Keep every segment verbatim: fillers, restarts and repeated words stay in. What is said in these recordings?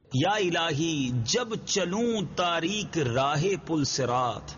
یا الہی جب چلوں تاریک راہ پل صراط،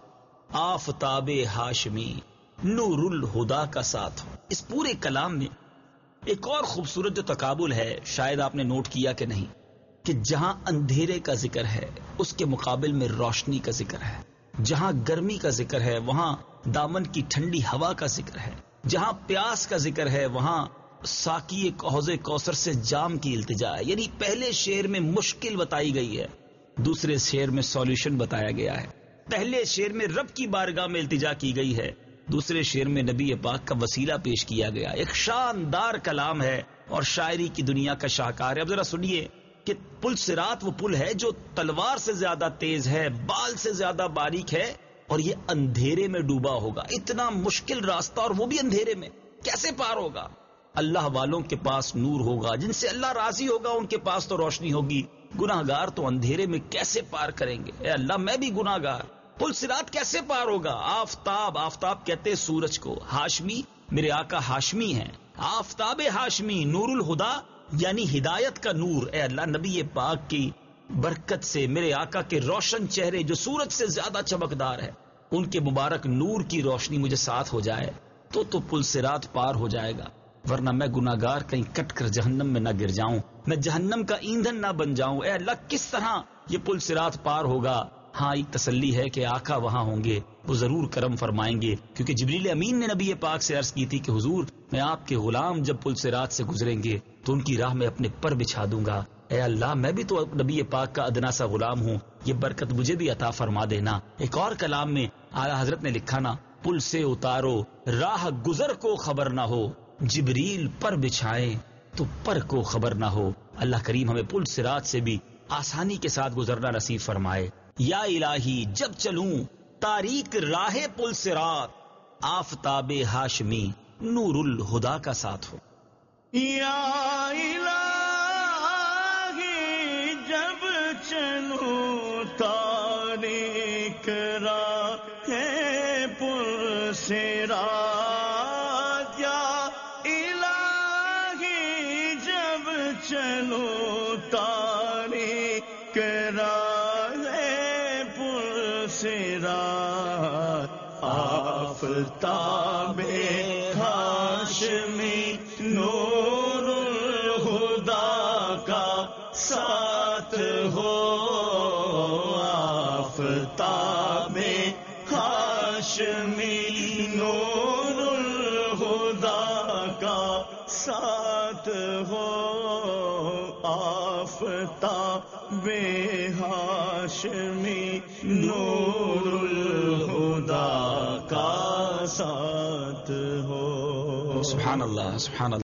آفتاب ہاشمی نور الہدا کا ساتھ ہو۔ اس پورے کلام میں ایک اور خوبصورت جو تقابل ہے، شاید آپ نے نوٹ کیا کہ نہیں، کہ جہاں اندھیرے کا ذکر ہے اس کے مقابل میں روشنی کا ذکر ہے، جہاں گرمی کا ذکر ہے وہاں دامن کی ٹھنڈی ہوا کا ذکر ہے، جہاں پیاس کا ذکر ہے وہاں ساقی حوض کوثر سے جام کی التجا ہے۔ یعنی پہلے شعر میں مشکل بتائی گئی ہے، دوسرے شعر میں سولوشن بتایا گیا ہے۔ پہلے شعر میں رب کی بارگاہ میں التجا کی گئی ہے، دوسرے شعر میں نبی پاک کا وسیلہ پیش کیا گیا۔ ایک شاندار کلام ہے اور شاعری کی دنیا کا شاہکار ہے۔ اب ذرا سنیے کہ پل صراط وہ پل ہے جو تلوار سے زیادہ تیز ہے، بال سے زیادہ باریک ہے، اور یہ اندھیرے میں ڈوبا ہوگا۔ اتنا مشکل راستہ اور وہ بھی اندھیرے میں، کیسے پار ہوگا؟ اللہ والوں کے پاس نور ہوگا، جن سے اللہ راضی ہوگا ان کے پاس تو روشنی ہوگی۔ گناہ گار تو اندھیرے میں کیسے پار کریں گے؟ اے اللہ میں بھی گناہ گار، پل صراط کیسے پار ہوگا؟ آفتاب، آفتاب کہتے ہیں سورج کو، ہاشمی میرے آقا ہاشمی ہیں، آفتاب ہاشمی نور الہدا یعنی ہدایت کا نور۔ اے اللہ نبی پاک کی برکت سے میرے آقا کے روشن چہرے جو سورج سے زیادہ چمکدار ہے، ان کے مبارک نور کی روشنی مجھے ساتھ ہو جائے تو تو پل صراط پار ہو جائے گا، ورنہ میں گناہگار کہیں کٹ کر جہنم میں نہ گر جاؤں، میں جہنم کا ایندھن نہ بن جاؤں۔ اے اللہ کس طرح یہ پل صراط پار ہوگا؟ ہاں ایک تسلی ہے کہ آقا وہاں ہوں گے، وہ ضرور کرم فرمائیں گے، کیونکہ جبریل امین نے نبی پاک سے عرض کی تھی کہ حضور میں آپ کے غلام جب پل صراط سے گزریں گے تو ان کی راہ میں اپنے پر بچھا دوں گا۔ اے اللہ میں بھی تو نبی پاک کا ادنا سا غلام ہوں، یہ برکت مجھے بھی عطا فرما دینا۔ ایک اور کلام میں اعلیٰ حضرت نے لکھا نا، پل سے اتارو راہ گزر کو خبر نہ ہو، جبریل پر بچھائیں تو پر کو خبر نہ ہو۔ اللہ کریم ہمیں پل صراط سے بھی آسانی کے ساتھ گزرنا نصیب فرمائے۔ یا الہی جب چلوں تاریک راہ پل صراط، آفتاب ہاشمی نور الہدا کا ساتھ ہو۔ یا الہی جب چلوں تاریک راہ پل صراط، یا الہی جب چلوں تاریک راہ پل صراط، آفتاب ہاشمی نور الہدا کا ساتھ ہو، آفتاب ہاشمی نور الہدا کا ساتھ ہو، آفتاب ہاشمی نور الہدا کا ساتھ ہو۔ سبحان اللہ، سبحان اللہ۔